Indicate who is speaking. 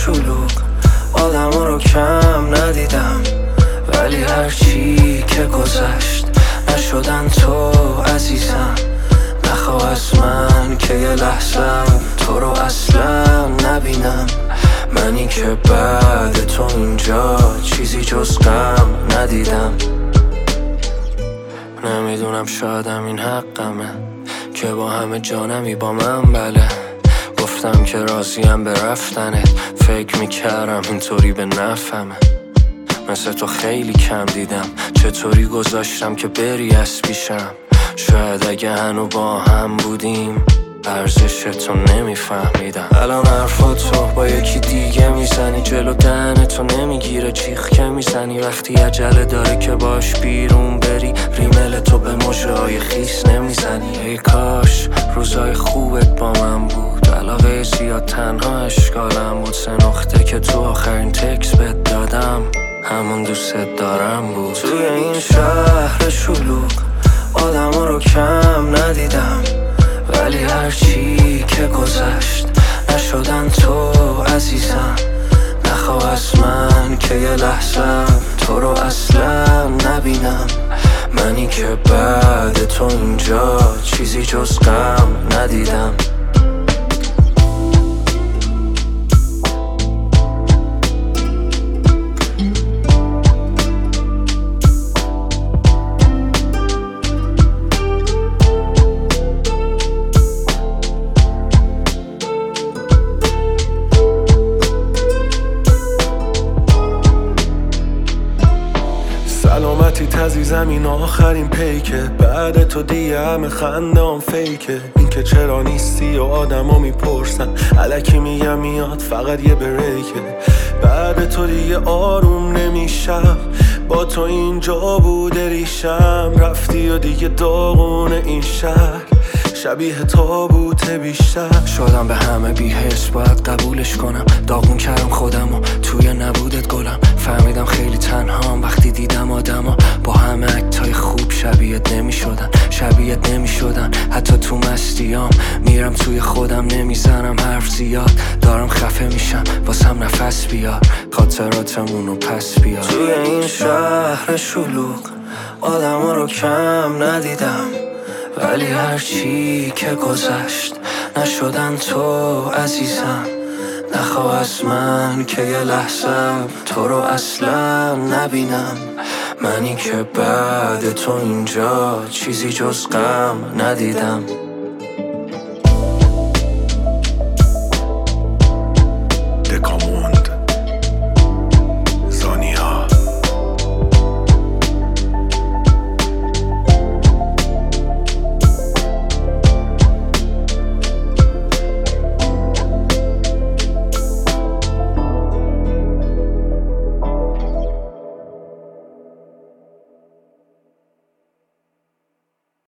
Speaker 1: شلوغ آدما رو کم ندیدم، ولی هرچی که گذشت نشدن تو عزیزم. نخواه از من که یه لحظه تو رو اصلا نبینم، منی که بعد تو اینجا چیزی جز غم ندیدم. نمیدونم شایدم این حقمه که با همه جانمی با من، بله گفتم که راضیم به رفتنت، فکر میکردم اینطوری به نفهمه. مثل تو خیلی کم دیدم، چطوری گذاشتم که بری از پیشم. شاید اگه هنو با هم بودیم ارزش تو نمیفهمیدم. الان حرفاتو با یکی دیگه میزنی، جلو دهنتو نمیگیره جیغ که میزنی. وقتی عجله داره که باش بیرون بری، ریمل تو به مژه‌های خیس نمیزنی. ای کاش روزای خوبت با من بود، علاقه زیاد تنها اشکالم بود. 3 نقطه که تو آخرین تکس بهت دادم همون دوست دارم بود. توی این شهر شلوغ آدما رو کم ندیدم، ولی هرچی که گذشت نشدن تو عزیزم. نخواه از من که یه لحظه تو رو اصلا نبینم، منی که بعد تو اینجا چیزی جز غم ندیدم.
Speaker 2: سلامتی تزیزم این آخرین پیکه، بعد تو دیگه همه خنده هم فیکه. این که چرا نیستی و آدم ها میپرسن، الکی میگم میاد فقط یه بریکه. بعد تو دیگه آروم نمیشم، با تو اینجا بوده ریشم. رفتی و دیگه داغونه این شهر، شبیه تابوت بیشتر.
Speaker 1: شدم به همه بی‌حس باید قبولش کنم، داغون کردم خودمو توی نبودت گلم. فهمیدم خیلی تنهام وقتی دیدم آدما با همه اکتای خوب شبیهت نمیشدن. حتی تو مستیام میرم توی خودم، نمیزنم حرف زیاد، دارم خفه میشم واسم نفس بیار، خاطراتمونو پس بیار. توی این شهر شلوغ آدما رو کم ندیدم، ولی هرچی که گذشت نشدن تو عزیزم. نخواه از من که یه لحظه تو رو اصلا نبینم، منی که بعد تو اینجا چیزی جز غم ندیدم.